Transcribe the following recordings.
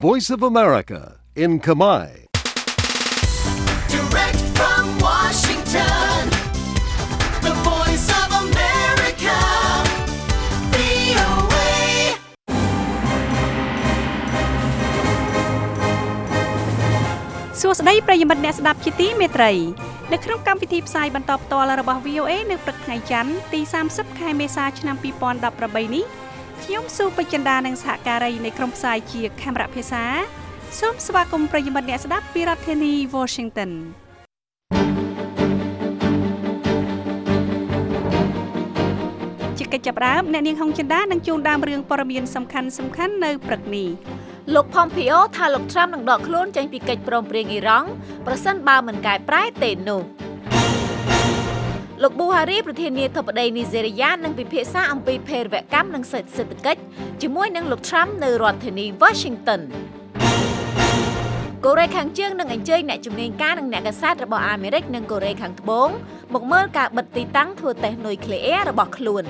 Voice of America in Khmer. Direct from Washington, the Voice of America, VOA. សួស្តីប្រិយមិត្តអ្នកស្ដាប់ជាទីមេត្រីនៅក្នុងកម្មវិធីផ្សាយបន្តផ្ទាល់របស់ VOA នៅព្រឹកថ្ងៃច័ន្ទទី30ខែមេសាឆ្នាំ2018នេះខ្ញុំស៊ូបចិន្តានិងសហការីនៃក្រុមផ្សាយជាខេមរៈភាសាសូមស្វាគមន៍ប្រិយមិត្តអ្នកស្ដាប់ពីរដ្ឋធានី Washington ជាកិច្ចចាប់ផ្ដើមអ្នកនាងហុងចិន្តានឹងជូនដើមរឿងព័ត៌មានសំខាន់ៗនៅព្រឹកនេះលោក Pompeo ថាលោក Trump នឹងដកខ្លួនចេញពីកិច្ចព្រមព្រៀងអ៊ីរ៉ង់ប្រសិនបើមិនកែប្រែទេនោះលោក Buhari ប្រធានាធិបតីនីហ្សេរីយ៉ានឹងពិភាក្សាអំពីភេរវកម្មនិងសេដ្ឋកិច្ចជាមួយនឹងលោក Trump នៅរដ្ឋធានី Washington កូរ៉េខាងជើងនឹងអញ្ជើញអ្នកជំនាញការនិងអ្នកកាសែតរបស់អាមេរិកនិងកូរ៉េខាងត្បូងមកមើលការបិទទីតាំងធ្វើតេស្តនុយក្លេអ៊ែររបស់ខ្លួន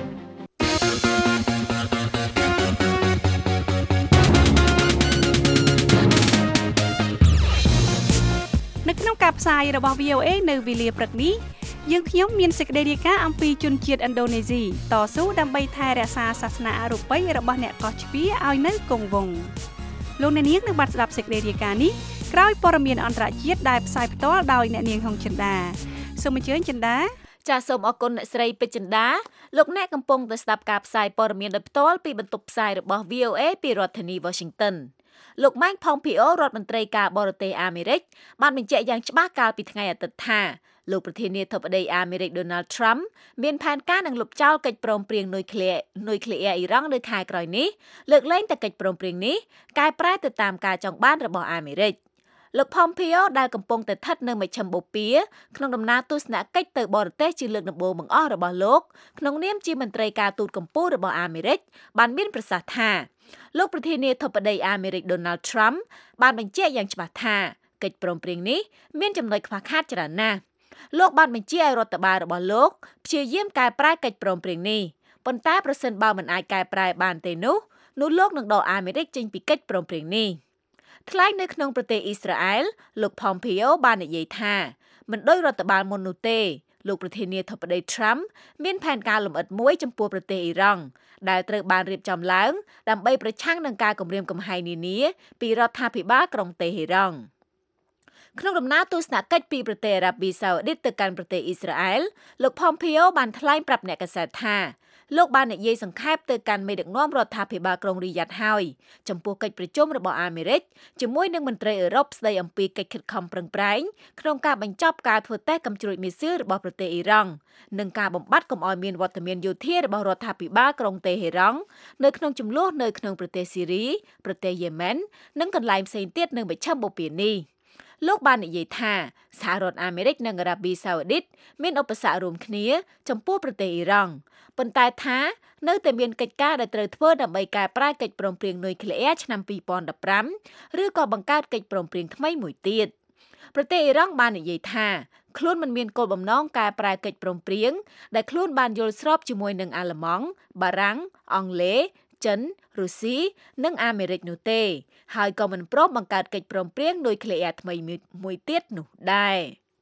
នៅក្នុងការផ្សាយរបស់ VOA នៅវេលាព្រឹកនេះយើងខ្ញុំមានសេចក្តីរាយការណ៍អំពីជនជាតិឥណ្ឌូនេស៊ីតស៊ូដើម្បីថែរក្សាសាសនាអរូបីរបស់អ្នកកោះជ្វាឲ្យនៅគង់វង្សលោកអ្នកនាងនឹងបានស្ដាប់សេចក្តីរាយការណ៍នេះក្រោយព័ត៌មានអន្តរជាតិដែលផ្សាយផ្ទាល់ដោយអ្នកនាងហុងចិន្តាសូមអញ្ជើញចិន្តាចាសសូមអរគុណអ្នកស្រីពេជ្រចិន្តាលោកអ្នកកំពុងតែស្ដាប់ការផ្សាយព័ត៌មានដោយផ្ទាល់ពីបន្ទប់ផ្សាយរបស់ VOA ពីរដ្ឋធានី Washington លោក Mike Pompeo រដ្ឋមន្ត្រីការបរទេសអាមេរិកបានបញ្ជាក់យ៉ាងច្បាស់កាលពីថ្ងៃអាទិត្យថាលោកប្រធានាធិបតីអាមេរិក Donald Trump មានផែនការនឹងលុបចោលកិច្ចព្រមព្រៀងនុយក្លេអ៊ែរអ៊ីរ៉ង់នៅខែក្រោយនេះលើកលែងតែកិច្ចព្រមព្រៀងនេះកែប្រែទៅតាមការចង់បានរបស់អាមេរិកលោក Pompeo ដែលកំពុងតែស្ថិតនៅមជ្ឈិមបូព៌ាក្នុងដំណើរទស្សនកិច្ចទៅបរទេសជាលើកដំបូងបង្អស់របស់លោកក្នុងនាមជាមន្ត្រីការទូតកម្ពុជារបស់អាមេរិកបានមានប្រសាសន៍ថាលោកប្រធានាធិបតីអាមេរិក Donald Trump បានបញ្ជាក់យ៉ាងច្បាស់ថាកិច្ចព្រមព្រៀងនេះមានចំណុចខ្វះខាតច្រើនណាស់លោកបានបញ្ជាឲ្យរដ្ឋបាលរបស់លោកព្យាយាមកែប្រែកិច្ចព្រមព្រៀងនេះប៉ុន្តែប្រសិនបើមិនអាចកែប្រែបានទេនោះលោកនឹងដកអាមេរិកចេញពីកិច្ចព្រមព្រៀងនេះថ្លែងនៅក្នុងប្រទេសអ៊ីស្រាអែលលោក Pompeo បាននិយាយថាមិនដូចរដ្ឋបាលមុននោះទេលោកប្រធានាធិបតី Trump មានផែនការលម្អិតមួយចំពោះប្រទេសអ៊ីរ៉ង់ដែលត្រូវបានរៀបចំឡើងដើម្បីប្រឆាំងនឹងការគំរាមកំហែងនានាពីរដ្ឋាភិបាលក្រុងតេហេរ៉ង់ក្នុងដំណើរទស្សនកិច្ចពីប្រទេសអារ៉ាប៊ីសាអូឌីតទៅកាន់ប្រទេសអ៊ីស្រាអែលលោក Pompeo បានថ្លែងប្រាប់អ្នកកាសែតថាលោកបាននិយាយសង្ខេបទៅកាន់មេដឹកនាំរដ្ឋាភិបាលក្រុងរីយ៉ាតហើយចំពោះកិច្ចប្រជុំរបស់អាមេរិកជាមួយនឹងមន្ត្រីអឺរ៉ុបស្ដីអំពីកិច្ចខិតខំប្រឹងប្រែងក្នុងការបញ្ចប់ការធ្វើតេស្តកំជ្រួចមីស៊ីលរបស់ប្រទេសអ៊ីរ៉ង់និងការបំបត្តិកុំឲ្យមានវត្តមានយោធារបស់រដ្ឋាភិបាលក្រុងតេហេរ៉ង់នៅក្នុងចំនួននៅក្នុងប្រទេសស៊ីរីប្រទេសយេម៉ែននិងកន្លែងផ្សេងទៀតនៅមជ្ឈមបូព៌ានេះលោកបាននិយាយថាសហរដ្ឋអាមេរិកនិងអារ៉ាប៊ីសាអូឌីតមានឧបសគ្គរួមគ្នាចំពោះប្រទេសអ៊ីរ៉ង់ប៉ុន្តែថានៅតែមានកិច្ចការដែលត្រូវធ្វើដើម្បីកែប្រែកិច្ចព្រមព្រៀងនុយក្លេអ៊ែរឆ្នាំ2015ឬក៏បង្កើតកិច្ចព្រមព្រៀងថ្មីមួយទៀតប្រទេសអ៊ីរ៉ង់បាននិយាយថាខ្លួនមិនមានគោលបំណងកែប្រែកិច្ចព្រមព្រៀងដែលខ្លួនបានយល់ស្របជាមួយនឹងអាល្លឺម៉ង់បារាំងអង់គ្លេសចិនរុស្ស៊ីនិងអាមេរិកនោះទេហើយក៏មិនព្រមបង្កើតកិច្ចព្រមព្រៀងនុយក្លេអ៊ែរថ្មីមួយទៀតនោះដែរ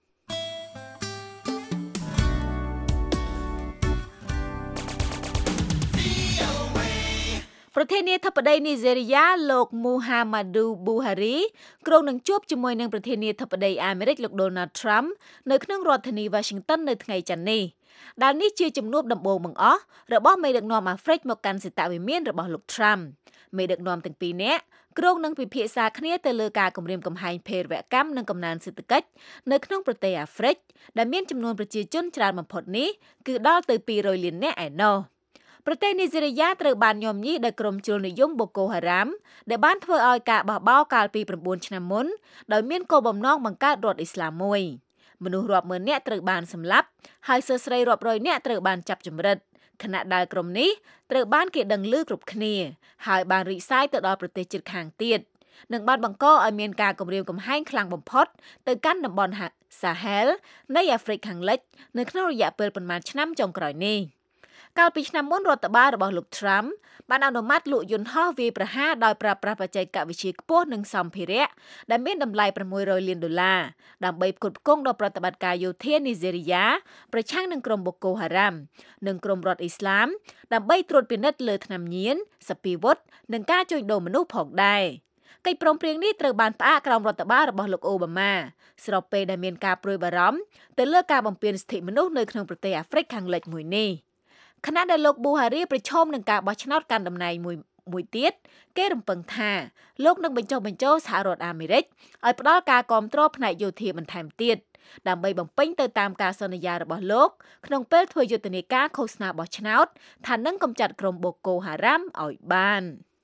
ប្រធានាធិបតីនីហ្សេរីយ៉ាលោក Muhammadu Buhari គ្រោងនឹងជួបជាមួយនឹងប្រធានាធិបតីអាមេរិកលោក Donald Trump នៅក្នុងរដ្ឋធានី Washington នៅថ្ងៃច័ន្ទនេះដែលនេះជាជំនួបដំបូងបង្អស់របស់មេដឹកនាំអាហ្វ្រិកមកកាន់សេតវិមានរបស់លោក Trump មេដឹកនាំទាំងពីរនាក់គ្រោងនឹងពិភាក្សាគ្នាទៅលើការគម្រាមកំហែងភេរវកម្មនិងកំណើនសេដ្ឋកិច្ចនៅក្នុងប្រទេសអាហ្វ្រិកដែលមានចំនួនប្រជាជនច្រើនបំផុតនេះគឺដល់ទៅ200លាននាក់ឯណោះប្រទេសនីហ្សេរីយ៉ាត្រូវបានញោមញីដោយក្រុមជ្រុលនិយមបូកូហារ៉ាមដែលបានធ្វើឲ្យការបះបោរកាលពី9ឆ្នាំមុនដោយមានគោលបំណងបង្កើតរដ្ឋអ៊ីស្លាមមួយមនុស្សរាប់ម៉ឺននាក់ត្រូវបានសម្លាប់ហើយសិស្សស្រីរាប់រយនាក់ត្រូវបានចាប់ចម្រិតខណៈដែលក្រុមនេះត្រូវបានគេដឹងឮគ្រប់គ្នាហើយបានរីកសាយទៅដល់ប្រទេសជិតខាងទៀតនិងបានបង្កឲ្យមានការគំរាមកំហែងខ្លាំងបំផុតទៅកាន់តំបន់សាហែលនៃអាហ្វ្រិកខាងលិចនៅក្នុងរយៈពេលប្រមាណឆ្នាំចុងក្រោយនេះកាលពីឆ្នាំមុនរដ្ឋបាលរបស់លោក Trump បានអនុម័តលក់យន្តហោះវាយប្រហារដោយប្រើប្រាស់បច្ចេកវិទ្យាខ្ពស់និងសម្ភារៈដែលមានតម្លៃ$600 លានដើម្បីផ្គត់ផ្គង់ដល់ប្រតិបត្តិការយោធានីហ្សេរីយ៉ាប្រឆាំងនឹងក្រុម Boko Haram និងក្រុមរដ្ឋអ៊ីស្លាមដើម្បីត្រួតពិនិត្យលើថ្នាំញៀនសព្វាវុធនិងការជួញដូរមនុស្សផងដែរកិច្ចព្រមព្រៀងនេះត្រូវបានផ្អាកក្រោមរដ្ឋបាលរបស់លោកអូបាម៉ាស្របពេលដែលមានការព្រួយបារម្ភទៅលើការបំពានសិទ្ធិមនុស្សនៅក្នុងប្រទេសអាហ្វ្រិកខាងលិចមួយនេះខណៈដែលលោកប៊ូហារីប្រឈមនឹងការបោះឆ្នោតកាន់តំណែងមួយទៀតគេរំពឹងថាលោកនឹងបញ្ចុះបញ្ចូលសហរដ្ឋអាមេរិកឲ្យផ្ដល់ការគាំទ្រផ្នែកយោធាបន្ថែមទៀតដើម្បីបំពេញទៅតាមការសន្យារបស់លោកក្នុងពេលធ្វើយុទ្ធនាការឃោសនាបោះឆ្នោតថានឹងកម្ចាត់ក្រុម Boko Haram ឲ្យបាន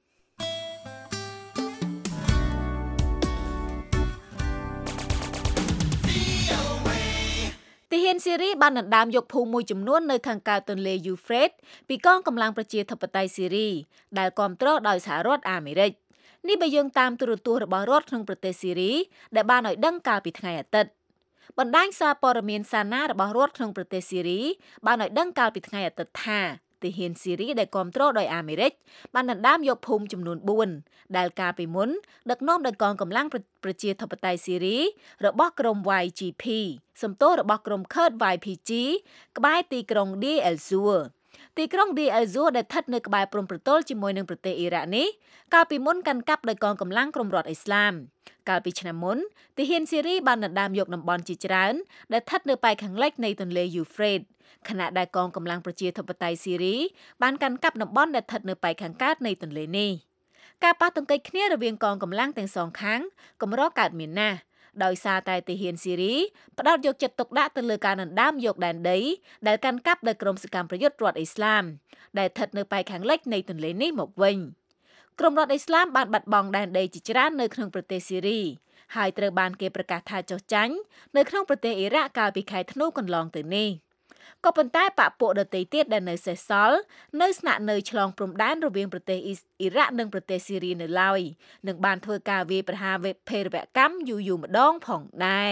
ទាហានស៊េរីបានដណ្ដើមយកភូមិមួយចំនួននៅខាងកើតទន្លេយូហ្វ្រេតពីកងកម្លាំងប្រជាធិបតេយ្យស៊េរីដែលគាំទ្រដោយសហរដ្ឋអាមេរិកនេះបើយើងតាមទូរទស្សន៍របស់រដ្ឋក្នុងប្រទេសស៊េរីដែលបានឲ្យដឹងកាលពីថ្ងៃអាទិត្យបណ្ដាញសារព័ត៌មានសាណារបស់រដ្ឋក្នុងប្រទេសស៊េរីបានឲ្យដឹងកាលពីថ្ងៃអាទិត្យថាទាហានស៊េរីដែលគាំទ្រដោយអាមេរិកបានដណ្ដើមយកភូមិចំនួន4ដែលកាលពីមុនដឹកនាំដោយកងកម្លាំងប្រជាធិបតេយ្យស៊េរីរបស់ក្រុម YGP សំទោសរបស់ក្រុម Kurd YPG ក្បែរទីក្រុង Deir el-Zur ទីក្រុង Deir el-Zur ដែលស្ថិតនៅក្បែរព្រំប្រទល់ជាមួយនឹងប្រទេសអ៊ីរ៉ាក់នេះកាលពីមុនកាន់កាប់ដោយកងកម្លាំងក្រុមរដ្ឋអ៊ីស្លាមកាលពីឆ្នាំមុនទាហានស៊េរីបានដណ្ដើមយកតំបន់ជាច្រើនដែលស្ថិតនៅប៉ែកខាងលិចនៃទន្លេយូហ្វ្រេតខណៈដែលកងកម្លាំងប្រជាធិបតេយ្យស៊េរីបានកាន់កាប់តំបន់ដែលស្ថិតនៅប៉ែកខាងកើតនៃទន្លេនេះការប៉ះទង្គិចគ្នារវាងកងកម្លាំងទាំងសងខាងកម្រកើតមានណាស់ដោយសារតែទាហានស៊េរីផ្ដោតយកចិត្តទុកដាក់ទៅលើការដណ្ដើមយកដែនដីដែលកាន់កាប់ដោយក្រុមសកម្មប្រយុទ្ធរដ្ឋអ៊ីស្លាមដែលស្ថិតនៅប៉ែកខាងលិចនៃទន្លេនេះមកវិញក្រុមរដ្ឋអ៊ីស្លាមបានបាត់បង់ដែនដីជាច្រើននៅក្នុងប្រទេសស៊េរីហើយត្រូវបានគេប្រកាសថាចុះចាញ់នៅក្នុងប្រទេសអ៊ីរ៉ាក់កាលពីខែធ្នូកន្លងទៅនេះក៏ប៉ុន្តែបកពួកដទៃទៀតដែលនៅសេសសល់នៅស្នាក់នៅឆ្លងព្រំដែនរវាងប្រទេសអ៊ីរ៉ាក់និងប្រទេសស៊េរីនៅឡើយនិងបានធ្វើការវាយប្រហារភេរវកម្មយូរម្ដងផងដែរ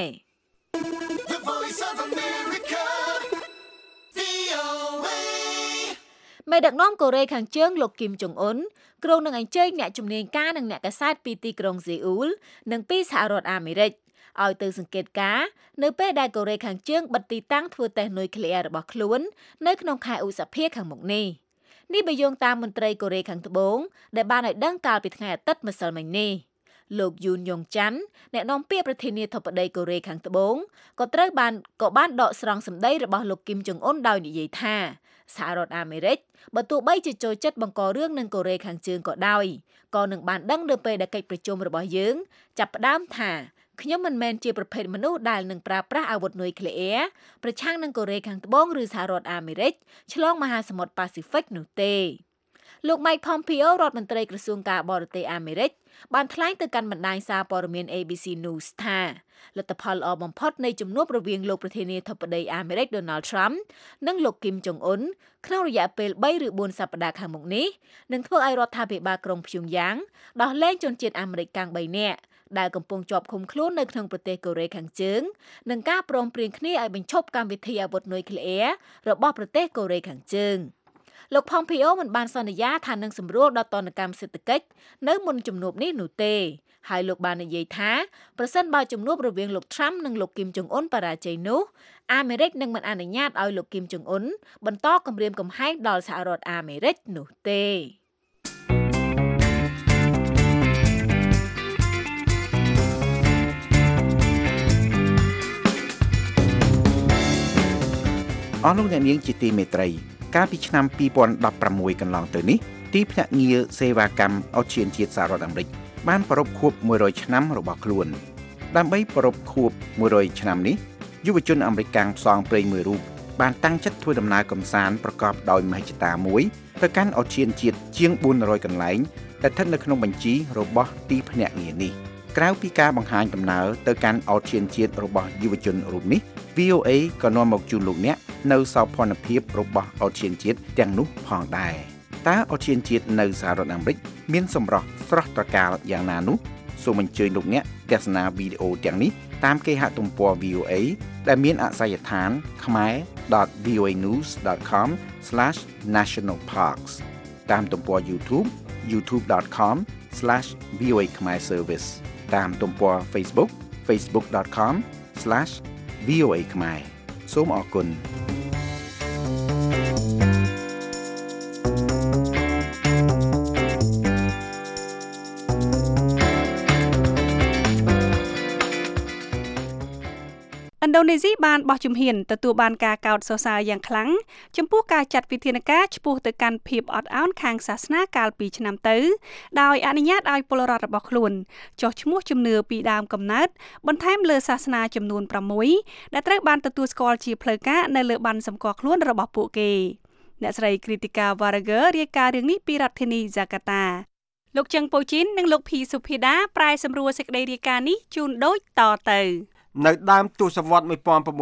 មេដឹកនាំកូរ៉េខាងជើងលោកគីមចុងអ៊ុនគ្រងនឹងអញ្ជើញអ្នកជំនាញការនិងអ្នកកាសែតពីទីក្រុងសេអ៊ូលនិងពីសហរដ្ឋអាមេរិកឲ្យទៅសង្កេតការណ៍នៅពេលដែលកូរ៉េខាងជើងបិទទីតាំងធ្វើតេស្តនុយក្លេអ៊ែររបស់ខ្លួននៅក្នុងខែឧសភាខាងមុខនេះបើយោងតាមមន្ត្រីកូរ៉េខាងត្បូងដែលបានឲ្យដឹងកាលពីថ្ងៃអាទិត្យម្សិលមិញនេះលោកយូនយ៉ុងច័ន្ទអ្នកនាំពាក្យប្រធានាធិបតីកូរ៉េខាងត្បូងក៏បានដកស្រង់សម្ដីរបស់លោកគីមចុងអ៊ុនដោយនិយាយថាសហរដ្ឋអាមេរិកបើទោះបីជាចូលចិត្តបង្ករឿងនឹងកូរ៉េខាងជើងក៏ដោយក៏នឹងបានដឹងនៅពេលដែលកិច្ចប្រជុំរបស់យើងចាប់ផ្ដើមថាខ្ញុំមិនមែនជាប្រភេទមនុស្សដែលនឹងប្រើប្រាស់អាវុធនុយក្លេអ៊ែរប្រឆាំងនឹងកូរ៉េខាងត្បូងឬសហរដ្ឋអាមេរិកឆ្លងមហាសមុទ្រប៉ាស៊ីហ្វិកនោះទេលោក Mike Pompeo រដ្ឋមន្ត្រីក្រសួងការបរទេសអាមេរិកបានថ្លែងទៅកាន់បណ្ដាញសារព័ត៌មាន ABC News ថាលទ្ធផលល្អបំផុតនៃជំនួបរវាងលោកប្រធានាធិបតីអាមេរិក Donald Trump និងលោកគីមចុងអ៊ុនក្នុងរយៈពេល3ឬ4សប្តាហ៍ខាងមុខនេះនឹងធ្វើឲ្យរដ្ឋាភិបាលក្រុងព្យុងយ៉ាងដោះលែងជនជាតិអាមេរិកកាំង3នាក់ដែលកំពុងជាប់ឃុំខ្លួននៅក្នុងប្រទេសកូរ៉េខាងជើងនិងការព្រមព្រៀងគ្នាឲ្យបញ្ឈប់កម្មវិធីអាវុធនុយក្លេអ៊ែររបស់ប្រទេសកូរ៉េខាងជើងលោក Pompeo មិនបានសន្យាថានឹងសម្រួលដល់ទណ្ឌកម្មសេដ្ឋកិច្ចនៅមុនជំនួបនេះនោះទេហើយលោកបាននិយាយថាប្រសិនបើជំនួបរវាងលោក Trump និងលោកគីមចុងអ៊ុនបរាជ័យនោះអាមេរិកនឹងមិនអនុញ្ញាតឲ្យលោកគីមចុងអ៊ុនបន្តគំរាមកំហែងដល់សហរដ្ឋអាមេរិកនោះទេអស់លោកអ្នកនាងជាទីមេត្រីកាលពីឆ្នាំ2016កន្លងទៅនេះទីភ្នាក់ងារសេវាកម្មអូសៀនជាតិសហរដ្ឋអាមេរិកបានប្រារព្ធខួប100ឆ្នាំរបស់ខ្លួនដើម្បីប្រារព្ធខួប100ឆ្នាំនេះយុវជនអាមេរិកកាំងផ្សងព្រេងមួយរូបបានតាំងចិត្តធ្វើដំណើរកម្សាន្តប្រកបដោយមហិច្ឆតាមួយទៅកាន់អូសៀនជាតិជាង400កន្លែងដែលស្ថិតនៅក្នុងបញ្ជីរបស់ទីភ្នាក់ងារនេះក្រៅពីការបង្ហាញដំណើរទៅកាន់អូសៀនជាតិរបស់យុវជនរូបនេះ VOA ក៏នាំមកជូនលោកអ្នកនៅសោភ័ណភាពរបស់អូសៀនជាតិទាំងនោះផងដែរតើអូសៀនជាតិនៅសហរដ្ឋអាមេរិកមានសម្រស់ស្រស់ត្រកាលយ៉ាងណានោះសូមអញ្ជើញលោកអ្នកទស្សនាវីដេអូទាំងនេះតាមគេហទំព័រ VOA ដែលមានអាសយដ្ឋាន khmer.voanews.com/nationalparks តាមទំព័រ YouTube youtube.com/VOA Khmer Service តាមទំព័រ Facebook facebook.com/VOA Khmer សូមអរគុណឥណ្ឌូនេស៊ីបានបោះជំហានទទួលបានការកោតសរសើរយ៉ាងខ្លាំងចំពោះការចាត់វិធានការឆ្ពោះទៅកាន់ភាពអត់ឱនខាងសាសនាកាលពីឆ្នាំទៅដោយអនុញ្ញាតឲ្យពលរដ្ឋរបស់ខ្លួនចុះឈ្មោះជំនឿពីដើមកំណើតបន្ថែមលើសាសនាចំនួន6ដែលត្រូវបានទទួលស្គាល់ជាផ្លូវការនៅលើប័ណ្ណសម្គាល់ខ្លួនរបស់ពួកគេអ្នកស្រី Kritika Warager រាយការណ៍រឿងនេះពីរដ្ឋធានី Jakarta លោកចឹងប៉ូជីននិងលោកភីសុភាដាប្រាយសម្រួលសេចក្តីរាយការណ៍នេះជូនដូចតទៅនៅដើមទសវត្សរ៍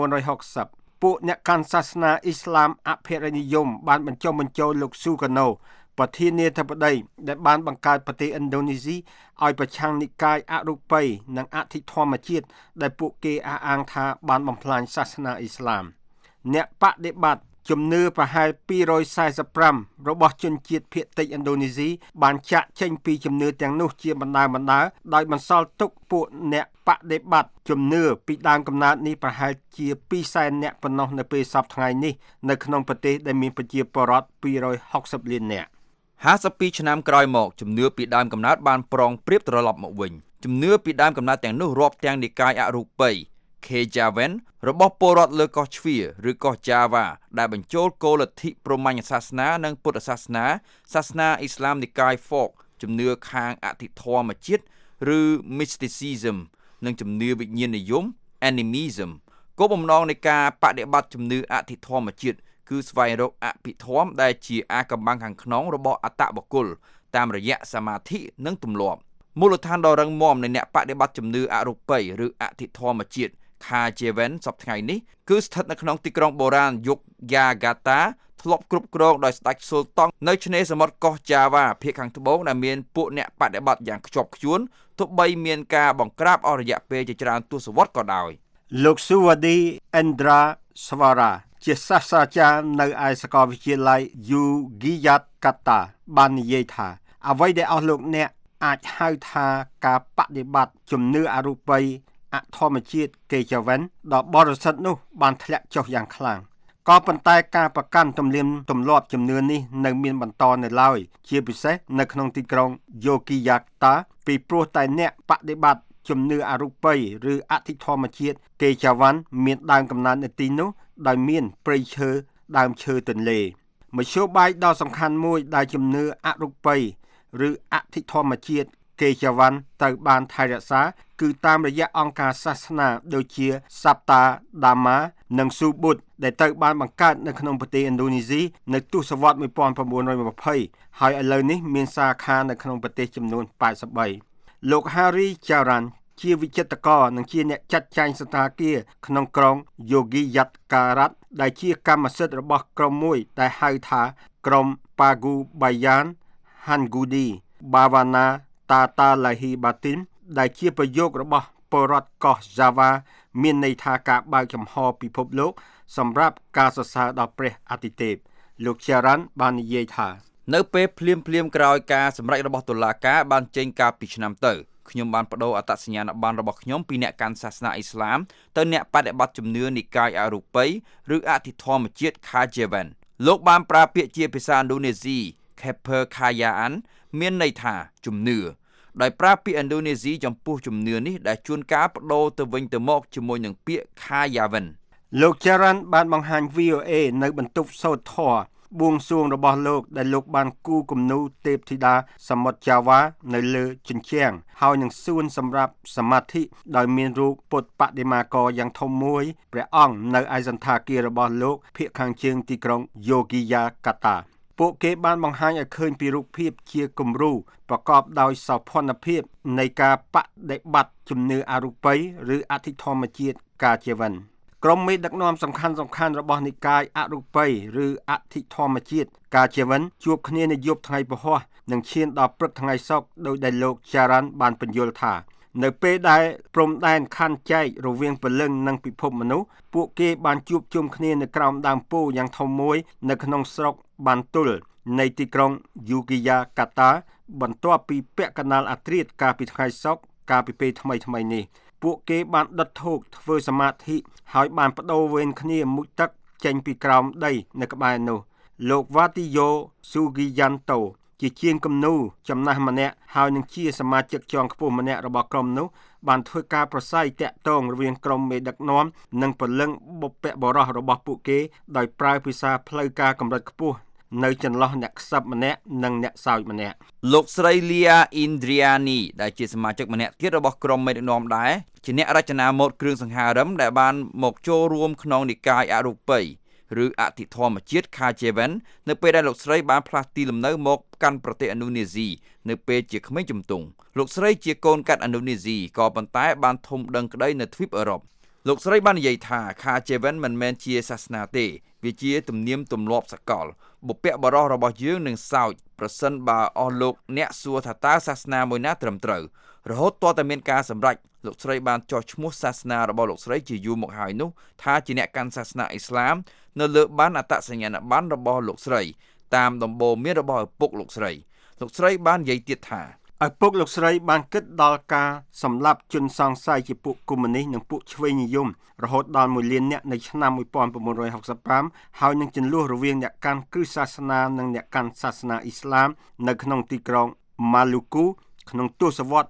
1960ពួកអ្នកកាន់សាសនាអ៊ីស្លាមអភិរក្សនិយមបានបញ្ចុះបញ្ចូលលោកស៊ូកាណូប្រធានាធិបតីដែលបានបង្កើតប្រទេសឥណ្ឌូនេស៊ីឲ្យប្រឆាំងនិកាយអរូបីនិងអធិធម្មជាតិដែលពួកគេអះអាងថាបានបំផ្លាញសាសនាអ៊ីស្លាមអ្នកបដិបត្តិជំនឿប្រហែល245របស់ជនជាតិភាគតិចឥណ្ឌូនេស៊ីបានចាក់ចេញពីជំនឿទាំងនោះជាបណ្ដើរដោយបន្សល់ទុកពួកអ្នកបដិបត្តិជំនឿពីដើមកំណើតនេះប្រហែលជា200,000នាក់ប៉ុណ្ណោះនៅពេលសព្វថ្ងៃនេះនៅក្នុងប្រទេសដែលមានប្រជាពលរដ្ឋ260លាននាក់ 52ឆ្នាំក្រោយមកជំនឿពីដើមកំណើតបានប្រងព្រៀបត្រឡប់មកវិញជំនឿពីដើមកំណើតទាំងនោះរាប់ទាំងនិកាយអរូបីKejawen របស់ពលរដ្ឋលើកោះជ្វាឬកោះ Java ដែលបញ្ចូលគោលលទ្ធិព្រហ្មញ្ញសាសនានិងពុទ្ធសាសនាសាសនាអ៊ីស្លាមនិកាយ Folk ជំនឿខាងអធិធម្មជាតិឬ Mysticism និងជំនឿវិញ្ញាណនិយម Animism គោលបំណងនៃការបដិបត្តិជំនឿអធិធម្មជាតិគឺស្វែងរកអភិធម្មដែលជាអាថ៌កំបាំងខាងក្នុងរបស់អត្តបុគ្គលតាមរយៈសមាធិនិងទម្លាប់មូលដ្ឋានដ៏រឹងមាំនៃអ្នកបដិបត្តិជំនឿអរូបីឬអធិធម្មជាតិKejawen សប្តាហ៍នេះគឺស្ថិតនៅក្នុងទីក្រុងបុរាណយុគ Jakarta ធ្លាប់គ្រប់គ្រងដោយស្ដេចស៊ុលតុងនៅឆ្នេរសមុទ្រកោះ Java ភាគខាងត្បូងដែលមានពួកអ្នកបដិបត្តិយ៉ាងខ្ជាប់ខ្ជួនទោះបីមានការបង្ក្រាបអស់រយៈពេលជាច្រើនទសវត្សរ៍ក៏ដោយលោកស៊ូវ៉ាឌីអេនដ្រាស្វារ៉ាជាសាស្ត្រាចារ្យនៅឯសាកលវិទ្យាល័យ Yogyakarta បាននិយាយថាអ្វីដែលអស់លោកអ្នកអាចហៅថាការបដិបត្តិជំនឿអរូបីអធម្មជាតិKejawenដ៏បរិសុទ្ធនោះបានធ្លាក់ចុះយ៉ាងខ្លាំងក៏ប៉ុន្តែការប្រកាន់ទំនៀមទម្លាប់ជំនឿនេះនៅមានបន្តនៅឡើយជាពិសេសនៅក្នុងទីក្រុង Yogyakarta ពីព្រោះតែអ្នកបដិបត្តិជំនឿអរូបីឬអធិធម្មជាតិKejawenមានដើមកំណើតនៅទីនោះដោយមានព្រៃឈើដើមឈើទន្លេមធ្យោបាយដ៏សំខាន់មួយដែលជំនឿអរូបីឬអធិធម្មជាតិKejawen ត្រូវបានថែរក្សាគឺតាមរយៈអង្គការសាសនាដូចជា Sabta Dharma និង Subud ដែលត្រូវបានបង្កើតនៅក្នុងប្រទេសឥណ្ឌូនេស៊ីនៅទសវត្សរ៍1920ហើយឥឡូវនេះមានសាខានៅក្នុងប្រទេសចំនួន83លោក Hari Charan ជាវិចិត្រករនិងជាអ្នកចាត់ចែងសណ្ឋាគារក្នុងក្រុង Yogyakarta ដែលជាកម្មសិទ្ធិរបស់ក្រុមមួយដែលហៅថាក្រុម Paguyuban Hangudi Bhavana Tata Lahi Batin ដែលជាប្រយោគរបស់ពលរដ្ឋកោះ Java មានន័យថាការបើកចំហពិភពលោកសម្រាប់ការសរសើរដល់ព្រះអាទិទេពលោក Charan បាននិយាយថានៅពេលភ្លាមក្រោយការសម្រេចរបស់តុលាការបានចេញកាលពីឆ្នាំទៅខ្ញុំបានបដូរអត្តសញ្ញាណប័ណ្ណរបស់ខ្ញុំពីអ្នកកាន់សាសនាអ៊ីស្លាមទៅអ្នកបដិបត្តិជំនឿនិកាយអរូបីឬអធិធម្មជាតិKejawenលោកបានប្រើពាក្យជាភាសាឥណ្ឌូនេស៊ី Kepercayaan មានន័យថាជំនឿដោយប្រើពាក្យឥណ្ឌូនេស៊ីចំពោះជំនឿនេះដែលជួនកាលបដូរទៅវិញទៅមកជាមួយនឹងពាក្យKejawen លោក Charan បានបង្ហាញ VOA នៅបន្ទប់សូត្រធម៌បួងសួងរបស់លោកដែលលោកបានគូរគំនូរទេពធីតាសមុទ្រ Java នៅលើជញ្ជាំងហើយនឹងសួនសម្រាប់សមាធិដោយមានរូបពុទ្ធបដិមាករយ៉ាងធំមួយព្រះអង្គនៅឯសន្តាគាររបស់លោកភាគខាងជើងទីក្រុង Yogyakartaពួកគេបានបង្ហាញឲ្យឃើញពីរូបភាពជាគំរូប្រកបដោយសោភ័ណភាពនៃការបដិបត្តិជំនឿអរូបីឬអធិធម្មជាតិKejawenក្រុមមេដឹកនាំសំខាន់របស់និកាយអរូបីឬអធិធម្មជាតិKejawenជួបគ្នានៅយប់ថ្ងៃពហុនិងឈានដល់ព្រឹកថ្ងៃសុក្រដោយដែលលោក Charan បានបញ្យល់ថានៅពេលដែលព្រំដែនខណ្ឌចែករវាងពលឹងនិងពិភពមនុស្សពួកគេបានជួបជុំគ្នានៅក្រោមដើមពោធិ៍យ៉ាងធំមួយនៅក្នុងស្រុកបានទុលនៃទីក្រុងយូគីយ៉ាកាតាបន្ទាប់ពីពាក់កណ្ដាលអាធ្រាត្រកាលពីថ្ងៃសុក្រកាលពីពេលថ្មីនេះពួកគេបានដុតធូបធ្វើសមាធិហើយបានបដូរវេនគ្នាមុជទឹកចេញពីក្រោមដីនៅក្បែរនោះលោកវ៉ាទីយ៉ូស៊ូហ្គីយ៉ាន់តូជាជាងគំនូចំណាស់ម្នាក់ហើយនឹងជាសមាជិកជាន់ខ្ពស់ម្នាក់របស់ក្រុមនោះបានធ្វើការប្រស័យតាក់ទងរវាងក្រុមមេដឹកនាំនិងពលឹងបុព្វបុរសរបស់ពួកគេដោយប្រើភាសាផ្លូវការកម្រិតខ្ពស់នៅចន្លោះអ្នកខ្សឹបម្នាក់និងអ្នកសើចម្នាក់លោកស្រីលីយ៉ាអ៊ីនដ្រីយ៉ានីដែលជាសមាជិកម្នាក់ទៀតរបស់ក្រុមមេដឹកនាំដែរជាអ្នករចនាម៉ូដគ្រឿងសង្ហារិមដែលបានមកចូលរួមក្នុងនិកាយអរូបីឬអធិធម្មជាតិ KJV នៅពេលដែលលោកស្រីបានផ្លាស់ទីលំនៅមកកាន់ប្រទេសឥណ្ឌូនេស៊ីនៅពេលជាក្មេងជំទង់លោកស្រីជាកូនកាត់ឥណ្ឌូនេស៊ីក៏ប៉ុន្តែបានធំដឹងក្តីនៅទ្វីបអឺរ៉ុបលោកស្រីបាននិយាយថា KJV មិនមែនជាសាសនាទេវាជាទំនៀមទម្លាប់សកលបុព្វបុរសរបស់យើងនឹងសោចប្រសិនបើអស់លោកអ្នកសួរថាតើសាសនាមួយណាត្រឹមត្រូវរហូតទាល់តែមានការសម្រេចលោកស្រីបានចោះឈ្មោះសាសនារបស់លោកស្រីជាយូរមកហើយនោះថាជាអ្នកកាន់សាសនាអ៊ីស្លាមនៅលើបានអត្តសញ្ញាណប័ណ្ណរបស់លោកស្រីតាមដំបូន្មានរបស់ឪពុកលោកស្រីបាននិយាយទៀតថាឪពុកលោកស្រីបានគិតដល់ការសម្លាប់ជនសង្ស័យជាពួកកុម្មុយនីសនិងពួកឆ្វេងនិយមរហូតដល់1លាននាក់នៅឆ្នាំ1965ហើយនឹងជន្លោះរវាងអ្នកកាន់គ្រឹះសាសនានិងអ្នកកាន់សាសនាអ៊ីស្លាមនៅក្នុងទីក្រុងម៉ាលូគូក្នុងទសវត្សរ៍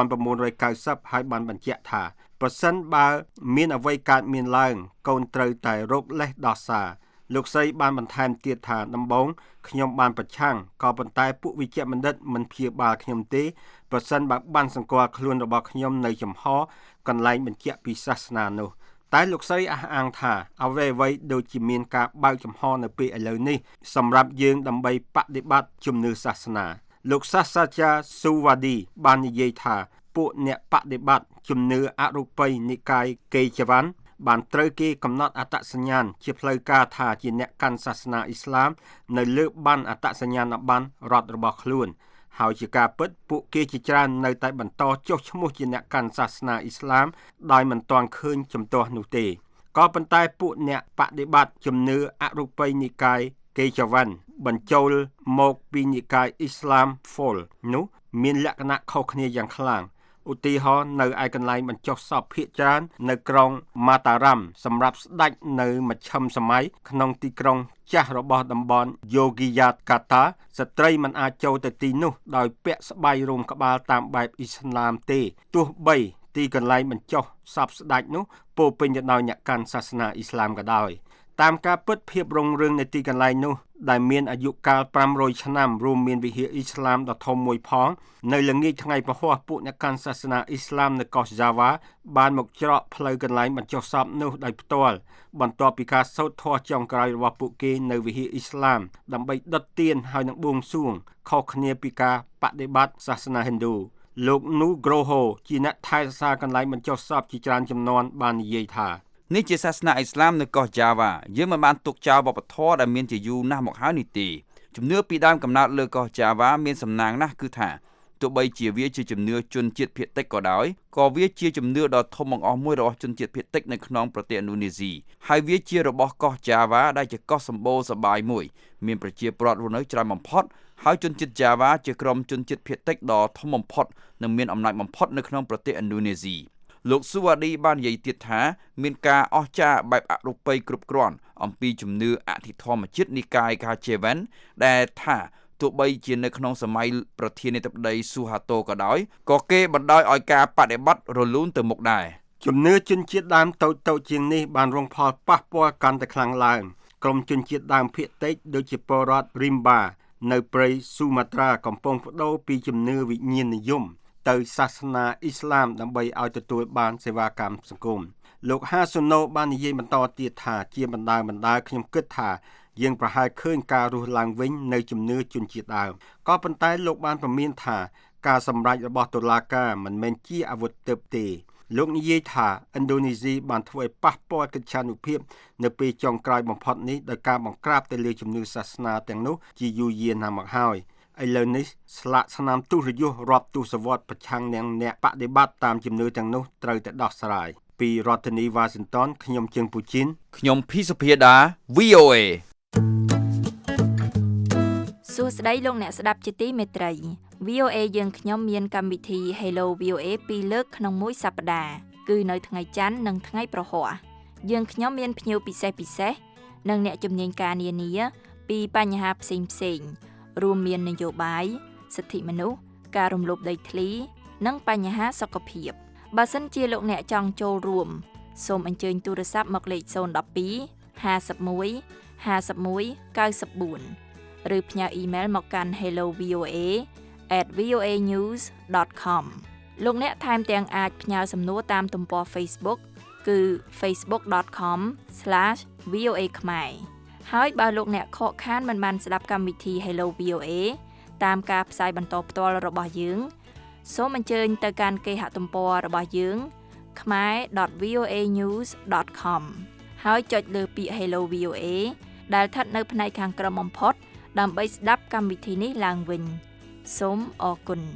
1990ហើយបានបញ្ជាក់ថាប្រសិនបើមានអ្វីកើតមានឡើងកូនត្រូវតែរកលេសដោះសារលោកស្រីបានបន្ថែមទៀតថាដំបូងខ្ញុំបានប្រឆាំងក៏ប៉ុន្តែពួកវិជ្ជបណ្ឌិតមិនព្យាបាលខ្ញុំទេប្រសិនបើបានសង្កល់ខ្លួនរបស់ខ្ញុំនៅចំហកន្លែងបញ្ជាក់ពីសាសនានោះតែលោកស្រីអះអាងថាអ្វីដូចជាមានការបើកចំហនៅពេលឥឡូវនេះសម្រាប់យើងដើម្បីបដិបត្តិជំនឿសាសនាលោកសាស្ត្រាចារ្យស៊ូវ៉ាឌីបាននិយាយថាពួកអ្នកបដិបត្តិជំនឿអរូបីនិកាយកេជវ័នបានត្រូវគេកំណត់អត្តសញ្ញាណជាផ្លូវការថាជាអ្នកកាន់សាសនាអ៊ីស្លាមនៅលើប័ណ្ណអត្តសញ្ញាណប័ណ្ណរដ្ឋរបស់ខ្លួនហើយជាការពិតពួកគេជាច្រើននៅតែបន្តចុះឈ្មោះជាអ្នកកាន់សាសនាអ៊ីស្លាមដោយមិនទាន់ឃើញជំទាស់នោះទេក៏ប៉ុន្តែពួកអ្នកបដិបត្តិជំនឿអរូបីនិកាយកេជវ័នបញ្ចូលមកពីនិកាយអ៊ីស្លាមហ្វុលនោះមានលក្ខណៈខុសគ្នាយ៉ាងខ្លាំងឧទាហរណ៍នៅឯកន្លែងបញ្ចុះសពភាគច្រើននៅក្រុងម៉ាតារ៉ាំសម្រាប់ស្ដេចនៅមជ្ឈិមសម័យក្នុងទីក្រុងចាស់របស់តំបន់យូគីយ៉ាកាតាស្ត្រីមិនអាចចូលទៅទីនោះដោយពាក់ស្បៃរោមក្បាលតាមបែបអ៊ីស្លាមទេទោះបីទីកន្លែងបញ្ចុះសពស្ដេចនោះពោពេញទៅដោយអ្នកកាន់សាសនាអ៊ីស្លាមក៏ដោយតាមការពិតភាពរុងរឿងនៃទីកន្លែងនោះដែលមានអាយុកាល500ឆ្នាំរួមមានវិហារអ៊ីស្លាមដ៏ធំមួយផងនៅល្ងាចថ្ងៃពហុពួកអ្នកកាន់សាសនាអ៊ីស្លាមនៅកោះយ៉ាវ៉ាបានមកច្រកផ្លូវកន្លែងបញ្ចុះសពនោះដោយផ្ទាល់បន្ទាប់ពីការសូត្រធម៌ចុងក្រោយរបស់ពួកគេនៅវិហារអ៊ីស្លាមដើម្បីដុតទៀនហើយនឹងបួងសួងខុសគ្នាពីការបដិបត្តិសាសនាហិណ្ឌូលោកនូក្រូហូជាអ្នកថែរក្សាកន្លែងបញ្ចុះសពជាច្រើនចំនួនបាននិយាយថានេះជាសាសនាអ៊ីស្លាមនៅកោះយ៉ាវ៉ាយើងមិនបានទុកចោលវប្បធម៌ដែលមានជាយូរណាស់មកហើយនេះទេជំនឿពីដើមកំណើតលើកោះយ៉ាវ៉ាមានសំណាងណាស់គឺថាទោះបីជាវាជាជំនឿជនជាតិភាគតិចក៏ដោយក៏វាជាជំនឿដ៏ធំបង្អស់មួយរបស់ជនជាតិភាគតិចនៅក្នុងប្រទេសឥណ្ឌូនេស៊ីហើយវាជារបស់កោះយ៉ាវ៉ាដែលជាកោះសម្បូរសប្បាយមួយមានប្រជាពលរដ្ឋរស់នៅច្រើនបំផុតហើយជនជាតិយ៉ាវ៉ាជាក្រុមជនជាតិភាគតិចដ៏ធំបំផុតនិងមានអំណាចបំផុតនៅក្នុងប្រទេសឥណ្ឌូនេស៊ីលោកស៊ូវ៉ាឌីបាននិយាយទៀតថាមានការអស្ចារ្យបែបអរូបីគ្រប់គ្រាន់អំពីជំនឿអធិធម្មជាតិនិកាយកាជេវ៉ានដែលថាទោះបីជានៅក្នុងសម័យប្រធានាធិបតីស៊ូហាតូក៏ដោយក៏គេបណ្ដោយឲ្យការបដិបត្តិរលូនទៅមុខដែរជំនឿជនជាតិដើមតូចជាងនេះបានរងផលប៉ះពាល់កាន់តែខ្លាំងឡើងក្រុមជនជាតិដើមភាគតិចដូចជាពលរដ្ឋរីមបានៅព្រៃស៊ូម៉ាត្រាកំពុងប្តូរពីជំនឿវិញ្ញាណនិយមទៅសាសនាអ៊ីស្លាមដើម្បីឲ្យទទួលបានសេវាកម្មសង្គមលោកហាស៊ូណូបាននិយាយបន្តទៀតថាជាបណ្ដាខ្ញុំគិតថាយើងប្រហែលឃើញការរស់ឡើងវិញនៅជំនឿជនជាតិដើមក៏ប៉ុន្តែលោកបានប្រមានថាការសម្រេចរបស់តុលាការមិនមែនជាអាវុធទើបទេលោកនិយាយថាឥណ្ឌូនេស៊ីបានធ្វើឲ្យប៉ះពាល់កិត្យានុភាពនៅពេលចុងក្រោយបំផុតនេះដោយការបង្ក្រាបទៅលើជំនឿសាសនាទាំងនោះជាយូរយារណាស់មកហើយឥឡូវនេះស្លាកស្នាមទុរយុទ្ធរាប់ទសវត្សរ៍ប្រឆាំងនឹងអ្នកបដិបត្តិតាមជំនឿទាំងនោះត្រូវតែដោះស្រាយពីរដ្ឋធានី Washington ខ្ញុំជើងពូជីនខ្ញុំភីសុភាដា VOA សួស្តីលោកអ្នកស្ដាប់ជាទីមេត្រី VOA យើងខ្ញុំមានកម្មវិធី Hello VOA 2លើកក្នុងមួយសប្តាហ៍គឺនៅថ្ងៃច័ន្ទនិងថ្ងៃប្រហ័សយើងខ្ញុំមានភ្ញៀវពិសេសនិងអ្នកជំនាញការនានាពីបញ្ហាផ្សេងរួមមាននយោបាយសិទ្ធិមនុស្សការរំលោភដីធ្លីនិងបញ្ហាសុខភាពបើសិនជាលោកអ្នកចង់ចូលរួមសូមអញ្ជើញទូរស័ព្ទមកលេខ012 51 51 94 ឬផ្ញើអ៊ីមែលមកកាន់ hellovoa@voanews.com លោកអ្នកថែមទាំងអាចផ្ញើសំណួរតាមទំព័រ Facebook គឺ facebook.com/voa ខ្មែរហើយបើលោកអ្នកខកខានមិនបានស្ដាប់កម្មវិធី Hello VOA តាមការផ្សាយបន្តផ្ទាល់របស់យើងសូមអញ្ជើញទៅកាន់គេហទំព័ររបស់យើង khmer.voanews.com ហើយចុចលើពាក្យ Hello VOA ដែលស្ថិតនៅផ្នែកខាងក្រោមបំផុតដើម្បីស្ដាប់កម្មវិធីនេះឡើងវិញសូមអរគុណ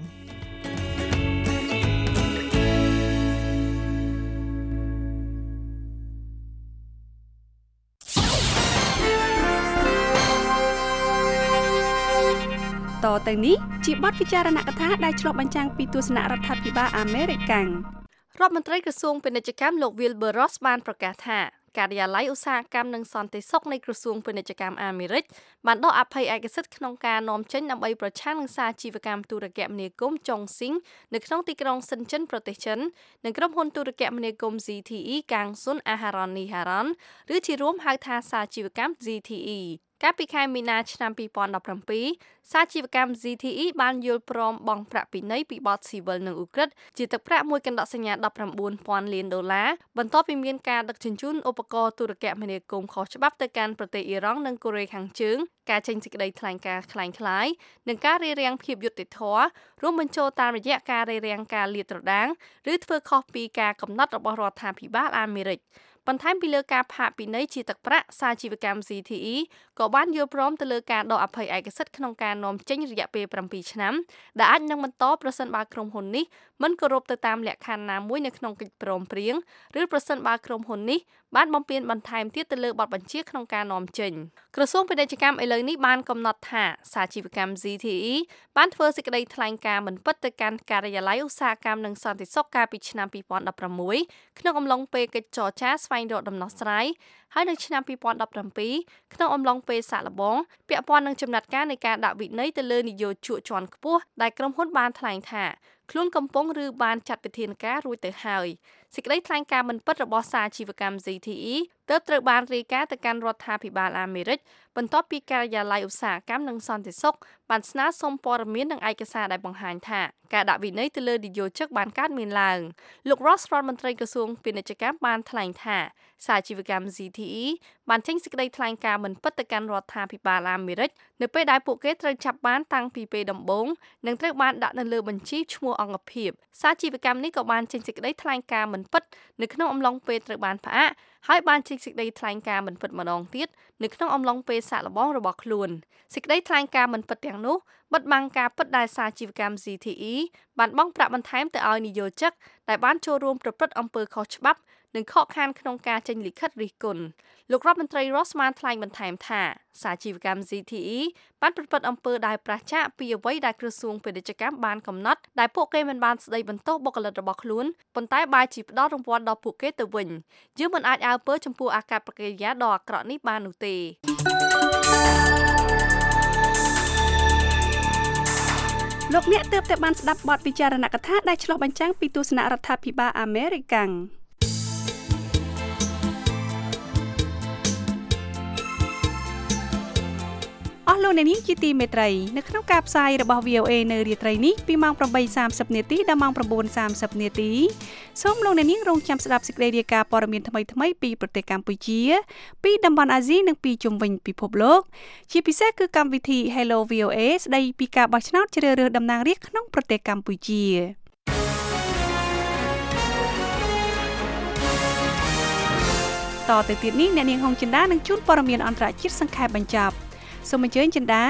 តទៅនេះជាបទពិចារណកថាដែលឆ្លុះបញ្ចាំងពីទស្សនៈរដ្ឋាភិបាលអាមេរិករដ្ឋមន្ត្រីក្រសួងពាណិជ្ជកម្មលោក Wilbur Ross បានប្រកាសថាការិយាល័យឧស្សាហកម្មនិងសន្តិសុខនៃក្រសួងពាណិជ្ជកម្មអាមេរិកបានដកអភ័យឯកសិទ្ធិក្នុងការនាំចេញដើម្បីប្រឆាំងនឹងសាជីវកម្មទូរគមនាគមន៍ចុងស៊ីងនៅក្នុងទីក្រុងសិនចិនប្រទេសចិននិងក្រុមហ៊ុនទូរគមនាគមន៍ ZTE កាងស៊ុនអាហារ៉ានីហារ៉ាន់ឬជារួមហៅថាសាជីវកម្ម ZTE កាលពីខែមីនាឆ្នាំ2017សាជីវកម្ម ZTE បានយល់ព្រមបង់ប្រាក់ពិន័យពីបទស៊ីវិលនិងឧក្រិដ្ឋជាទឹកប្រាក់មួយកណ្ដោះសញ្ញា$19,000 លានបន្ទាប់ពីមានការដឹកជញ្ជូនឧបករណ៍ទូរគមនាគមន៍ខុសច្បាប់ទៅកាន់ប្រទេសអ៊ីរ៉ង់និងកូរ៉េខាងជើងការចេញសេចក្តីថ្លែងការណ៍คล้ายៗនិងការរារាំងភាពយុត្តិធម៌រួមបញ្ចូលតាមរយៈការរារាំងការលាតត្រដាងឬធ្វើខុសពីការកំណត់របស់រដ្ឋាភិបាលអាមេរិកបន្ថែមពីលើការផាកពិន័យជាទឹកប្រាក់សាជីវកម្ម ZTE ក៏បានយល់ព្រមទៅលើការដកអភ័យឯកសិទ្ធិក្នុងការនាំចេញរយៈពេល7ឆ្នាំដែលអាចនឹងបន្តប្រសិនបើក្រុមហ៊ុននេះមិនគោរពទៅតាមលក្ខខណ្ឌណាមួយនៅក្នុងកិច្ចព្រមព្រៀងឬប្រសិនបើក្រុមហ៊ុននេះបានបំពានបន្ថែមទៀតទៅលើបទបញ្ជាក្នុងការនាំចេញក្រសួងពាណិជ្ជកម្មឥឡូវនេះបានកំណត់ថាសាជីវកម្ម ZTE បានធ្វើសេចក្តីថ្លែងការណ៍មិនពិតទៅកាន់ការិយាល័យឧស្សាហកម្មនិងសន្តិសុខកាលពីឆ្នាំ2016ក្នុងអំឡុងពេលកិច្ចចរចាស្វែងរកដំណោះស្រាយហើយនៅឆ្នាំ2017ក្នុងអំឡុងពេលសាកល្បងពាក់ព័ន្ធនឹងចំណាត់ការនៃការដាក់វិន័យទៅលើនយោជកជាន់ខ្ពស់ដែលក្រុមហ៊ុនបានថ្លែងថាខ្លួនកំពុងឬបានចាត់វិធានការរួចទៅហើយសេចក្តីថ្លែងការណ៍មិនពិតរបស់សាជីវកម្ម ZTE ទើបត្រូវបានរាយការណ៍ទៅកាន់រដ្ឋាភិបាលអាមេរិកបន្ទាប់ពីការិយាល័យឧស្សាហកម្មនិងសន្តិសុខបានស្នើសុំព័ត៌មាននិងឯកសារដែលបង្ហាញថាការដាក់វិន័យទៅលើនយោជកបានកើតមានឡើងលោក Ross រដ្ឋមន្ត្រីក្រសួងពាណិជ្ជកម្មបានថ្លែងថាសាជីវកម្ម ZTE បានចេញសេចក្តីថ្លែងការណ៍មិនពិតទៅកាន់រដ្ឋាភិបាលអាមេរិកនៅពេលដែលពួកគេត្រូវចាប់បានតាំងពីពេលដំបូងនិងត្រូវបានដាក់នៅលើបញ្ជីឈ្មោះអង្គភាពសាជីវកម្មនេះក៏បានចេញសេចក្តីថ្លែងការណ៍មិនពិតនៅក្នុងអំឡុងពេលត្រូវបានផ្អាកហើយបានចេញសេចក្តីថ្លែងការណ៍មិនពិតម្ដងទៀតនៅក្នុងអំឡុងពេលសាកល្បងរបស់ខ្លួនសេចក្តីថ្លែងការណ៍មិនពិតទាំងនោះបិទបាំងការពិតដែលសាជីវកម្ម ZTE បានបង់ប្រាក់បន្ថែមទៅឲ្យនិយោជកដែលបានចូលរួមប្រព្រឹត្តអំពើខុសច្បាប់និងខកខានក្នុងការចេញលិខិតរិះគន់លោករដ្ឋមន្ត្រី Ross បានថ្លែងបន្ថែមថាសាជីវកម្ម ZTE បានប្រព្រឹត្តអំពើដែលប្រឆាចពីអ្វីដែលក្រសួងពាណិជ្ជកម្មបានកំណត់ដែលពួកគេមិនបានស្ដីបន្ទោសបុគ្គលិករបស់ខ្លួនប៉ុន្តែបែរជាផ្ដល់រង្វាន់ដល់ពួកគេទៅវិញយើងមិនអាចអើពើចំពោះអាកប្បកិរិយាដ៏អាក្រក់នេះបាននោះទេលោកអ្នកទើបតែបានស្ដាប់បទពិចារណកថាដែលឆ្លុះបញ្ចាំងពីទស្សនៈរដ្ឋាភិបាលអាមេរិកអស់លោកអ្នកនាងជាទីមេត្រីនៅក្នុងការផ្សាយរបស់ VOA នៅរាត្រីនេះពីម៉ោង 8:30 នាទីដល់ម៉ោង 9:30 នាទីសូមលោកអ្នកនាងរងចាំស្ដាប់សេចក្តីរាយការណ៍ព័ត៌មានថ្មីៗពីប្រទេសកម្ពុជាពីតំបន់អាស៊ីនិងពីជុំវិញពិភពលោកជាពិសេសគឺកម្មវិធី Hello VOA ស្ដីពីការបោះឆ្នោតជ្រើសរើសតំណាងរាស្ត្រក្នុងប្រទេសកម្ពុជាតទៅទៀតនេះអ្នកនាងហុងចិន្តានឹងជូនព័ត៌មានអន្តរជាតិសង្ខេបបញ្ចប់សូមអញ្ជើញចិន្តា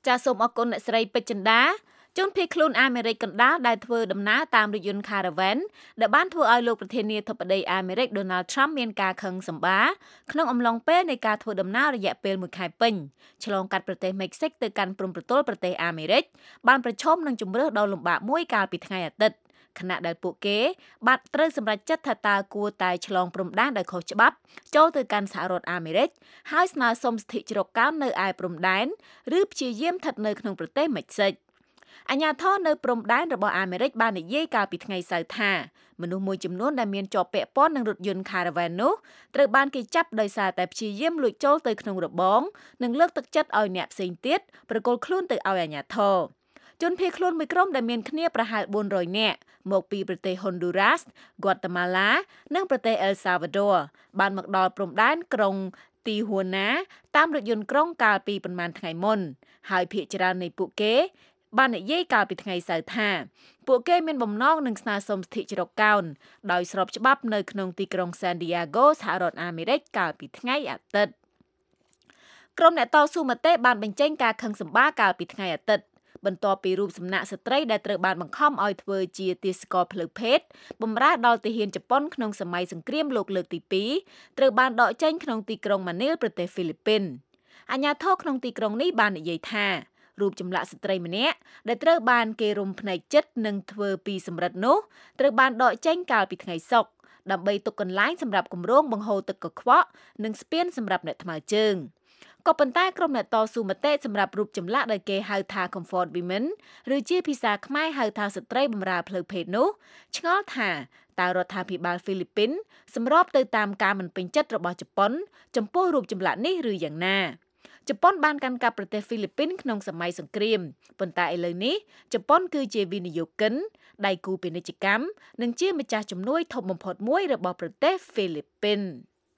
ចាសសូមអរគុណអ្នកស្រីពេជ្រចិន្តាជនភៀសខ្លួនអាមេរិកកណ្ដាលដែលធ្វើដំណើរតាមរថយន្ត Caravan ដែលបានធ្វើឲ្យលោកប្រធានាធិបតីអាមេរិក Donald Trump មានការខឹងសម្បារក្នុងអំឡុងពេលនៃការធ្វើដំណើររយៈពេល1ខែពេញឆ្លងកាត់ប្រទេសមិចស៊ិកទៅកាន់ព្រំប្រទល់ប្រទេសអាមេរិកបានប្រឈមនឹងជម្រើសដ៏លំបាកមួយកាលពីថ្ងៃអាទិត្យខណៈដែលពួកគេបានត្រូវសម្រេចចិត្តថាតើគួរតែឆ្លងព្រំដែនដោយខុសច្បាប់ចូលទៅកាន់សហរដ្ឋអាមេរិកហើយស្នើសុំសិទ្ធិជ្រកកោននៅឯព្រំដែនឬព្យាយាមស្ថិតនៅក្នុងប្រទេសមិចស៊ិកអាជ្ញាធរនៅព្រំដែនរបស់អាមេរិកបាននិយាយកាលពីថ្ងៃសៅរ៍ថាមនុស្សមួយចំនួនដែលមានជាប់ពាក់ព័ន្ធនឹងរថយន្ត Caravan នោះត្រូវបានគេចាប់ដោយសារតែព្យាយាមលួចចូលទៅក្នុងរបងនិងលើកទឹកចិត្តឲ្យអ្នកផ្សេងទៀតប្រគល់ខ្លួនទៅឲ្យអាជ្ញាធរជនភៀសខ្លួនមួយក្រុមដែលមានគ្នាប្រហែល400នាក់មកពីប្រទេស Honduras, Guatemala និងប្រទេស El Salvador បានមកដល់ព្រំដែនក្រុង Tijuana តាមរថយន្តក្រុងកាលពីប្រមាណថ្ងៃមុនហើយភាគច្រើននៃពួកគេបាននិយាយកាលពីថ្ងៃសៅរ៍ថាពួកគេមានបំណងនឹងស្នើសុំសិទ្ធិជ្រកកោនដោយស្របច្បាប់នៅក្នុងទីក្រុង San Diego សហរដ្ឋអាមេរិកកាលពីថ្ងៃអាទិត្យក្រុមអ្នកតស៊ូមតិបានបញ្ចេញការខឹងសម្បារកាលពីថ្ងៃអាទិត្យបន្ទាប់ពីរូបសំណាកស្ត្រីដែលត្រូវបានបង្ខំឲ្យធ្វើជាទាសករផ្លូវភេទបម្រើដល់ទាហានជប៉ុនក្នុងសម័យសង្គ្រាមលោកលើកទី2ត្រូវបានដកចេញក្នុងទីក្រុងម៉ានីលប្រទេសហ្វីលីពីនអាជ្ញាធរក្នុងទីក្រុងនេះបាននិយាយថារូបចម្លាក់ស្ត្រីម្នាក់ដែលត្រូវបានគេរុំភ្នែកជិតនិងធ្វើពីសំរិទ្ធនោះត្រូវបានដកចេញកាលពីថ្ងៃសុក្រដើម្បីទុកកន្លែងសម្រាប់គម្រោងបង្ហូរទឹកកខ្វក់និងស្ពានសម្រាប់អ្នកថ្មើរជើងក៏ប៉ុន្តែក្រុមអ្នកតស៊ូមតិសម្រាប់រូបចម្លាក់ដែលគេហៅថា Comfort Women ឬជាភាសាខ្មែរហៅថាស្ត្រីបម្រើផ្លូវភេទនោះឆ្ងល់ថាតើរដ្ឋាភិបាលហ្វីលីពីនសម្របទៅតាមការមិនពេញចិត្តរបស់ជប៉ុនចំពោះរូបចម្លាក់នេះឬយ៉ាងណាជប៉ុនបានកាន់កាប់ប្រទេសហ្វីលីពីនក្នុងសម័យសង្គ្រាមប៉ុន្តែឥឡូវនេះជប៉ុនគឺជាវិនិយោគិនដៃគូពាណិជ្ជកម្មនិងជាម្ចាស់ជំនួយធំបំផុតមួយរបស់ប្រទេសហ្វីលីពីន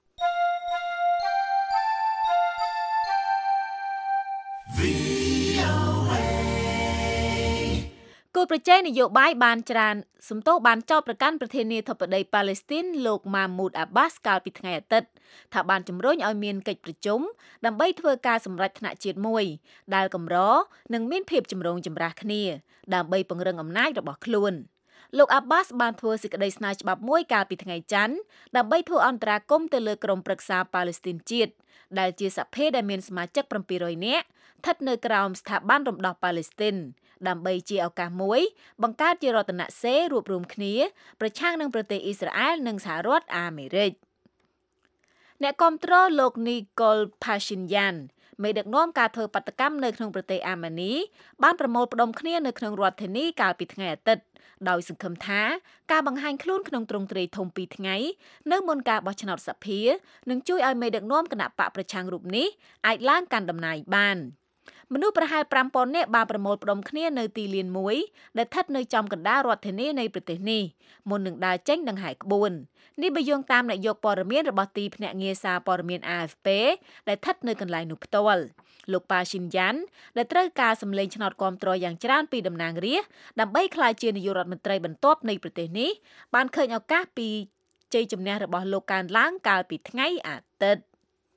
គូប្រជែងនយោបាយបានចោទប្រកាន់ប្រធានាធិបតីប៉ាឡេស្ទីនលោកម៉ាមូតអាបាសកាលពីថ្ងៃអាទិត្យថាបានជំរុញឲ្យមានកិច្ចប្រជុំដើម្បីធ្វើការសម្រេចថ្នាក់ជាតិមួយដែលកម្រនិងមានភាពចម្រូងចម្រាសគ្នាដើម្បីពង្រឹងអំណាចរបស់ខ្លួនលោកអាបាសបានធ្វើសេចក្តីស្នើច្បាប់មួយកាលពីថ្ងៃច័ន្ទដើម្បីធ្វើអន្តរាគមន៍ទៅលើក្រុមប្រឹក្សាប៉ាឡេស្ទីនជាតិដែលជាសភាដែលមានសមាជិក700នាក់ស្ថិតនៅក្រោមស្ថាប័នរំដោះប៉ាឡេស្ទីនដើម្បីជាឱកាសមួយបង្កើតជារដ្ឋណសេរីរួបរวมគ្នាប្រឆាំងនឹងប្រទេសអ៊ីស្រាអែលនិងសហរដ្ឋអាមេរិកអ្នកគាំទ្រលោក Nikol Pashinyan មេដឹកនាំការធ្វើបាតកម្មនៅក្នុងប្រទេសអាម៉ានីបានប្រមូលផ្ដុំគ្នានៅក្នុងរដ្ឋធានីកាលពីថ្ងៃអាទិត្យដោយសង្ឃឹមថាការបង្ហាញខ្លួនក្នុងទ្រង់ទ្រាយធំ2ថ្ងៃនៅមុនការបោះឆ្នោតសភានឹងជួយឲ្យមេដឹកនាំគណៈបកប្រឆាំងរូបនេះអាចឡើងកាន់តំណែងបានមនុស្សប្រហែល 5,000 នាក់បានប្រមូលផ្ដុំគ្នានៅទីលានមួយដែលស្ថិតនៅចំកណ្ដាលរដ្ឋធានីនៃប្រទេសនេះមុននឹងដើរចេញដង្ហែក្បួននេះបើយោងតាមអ្នកយកព័ត៌មានរបស់ទីភ្នាក់ងារសារព័ត៌មាន AFP ដែលស្ថិតនៅកន្លែងនោះផ្ទាល់លោកប៉ាស៊ីនយ៉ាន់ដែលត្រូវការសម្លេងឆ្នោតគាំទ្រយ៉ាងច្រើនពីតំណាងរាស្ត្រដើម្បីក្លាយជានាយករដ្ឋមន្ត្រីបន្ទាប់នៃប្រទេសនេះបានឃើញឱកាសពីជ័យជំនះរបស់លោកកើនឡើងកាលពីថ្ងៃអាទិត្យ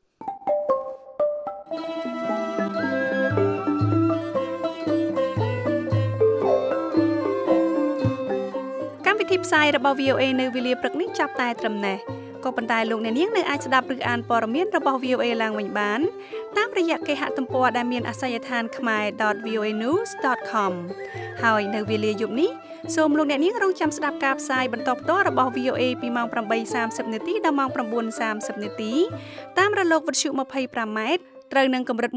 វិធីផ្សាយរបស់ VOA នៅវេលាព្រឹកនេះចាប់តែត្រឹមនេះក៏ប៉ុន្តែលោកអ្នកនាងនៅអាចស្ដាប់ឬអានព័ត៌មានរបស់ VOA ឡើងវិញបានតាមរយៈគេហទំព័រដែលមានអាសយដ្ឋាន khmer.voanews.com ហើយនៅវេលាយប់នេះសូមលោកអ្នកនាងរងចាំស្ដាប់ការផ្សាយបន្តផ្ទាល់របស់ VOA ពីម៉ោង 8:30 នាទីដល់ម៉ោង 9:30 នាទីតាមរលកវិទ្យុ 25 ម៉ែត្រត្រូវនឹងកម្រិត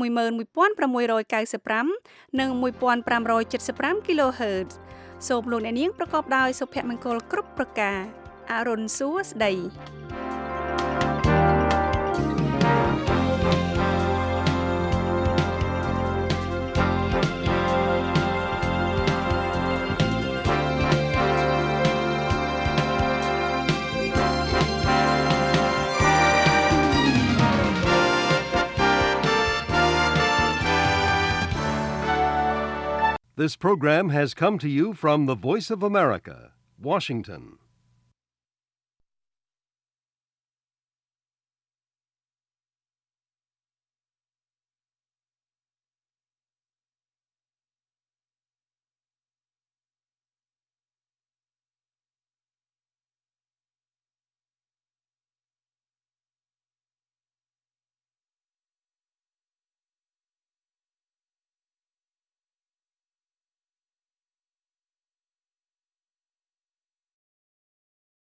11695 និង 1575 kHzសូមលោកអ្នកនាងប្រកបដោយសុភមង្គលគ្រប់ប្រការអរុនសួស្តី This program has come to you from the Voice of America, Washington.